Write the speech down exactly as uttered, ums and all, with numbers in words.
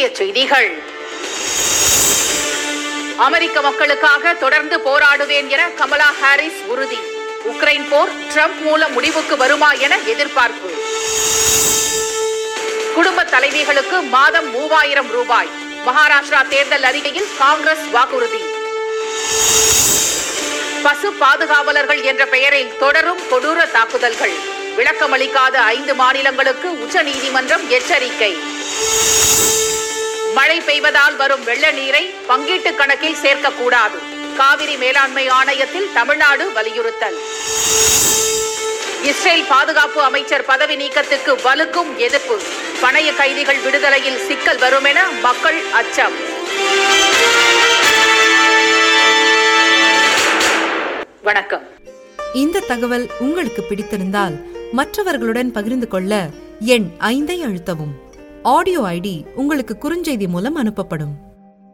முக்கிய செய்திகள். அமெரிக்க மக்களுக்காக தொடர்ந்து போராடுவேன் என கமலா ஹாரிஸ் உறுதி. உக்ரைன் போர் ட்ரம்ப் மூலம் முடிவுக்கு வருமா என எதிர்பார்ப்பு. குடும்ப தலைவிகளுக்கு மாதம் மூவாயிரம் ரூபாய். மகாராஷ்டிரா தேர்தல் அறிக்கையில் காங்கிரஸ் வாக்குறுதி. பசு பாதுகாவலர்கள் என்ற பெயரில் தொடரும் கொடூர தாக்குதல்கள். விளக்கமளிக்காத ஐந்து மாநிலங்களுக்கு உச்சநீதிமன்றம் எச்சரிக்கை. மழை பெய்வதால் வரும் வெள்ள நீரை பங்கீட்டு கணக்கில் சேர்க்கக்கூடாது. காவிரி மேலாண்மை ஆணையத்தில் தமிழ்நாடு வலியுறுத்தல். இஸ்ரேல் பாதுகாப்பு அமைச்சர் பதவி நீக்கத்துக்கு வலுக்கும் எதிர்ப்பு. பணைய கைதிகள் விடுதலையில் சிக்கல் வரும் என மக்கள் அச்சம். வணக்கம். இந்த தகவல் உங்களுக்கு பிடித்திருந்தால் மற்றவர்களுடன் பகிர்ந்து கொள்ள எண் ஐந்தை அழுத்தவும். ஆடியோ ஐடி உங்களுக்கு குறுஞ்செய்தி மூலம் அனுப்பப்படும்.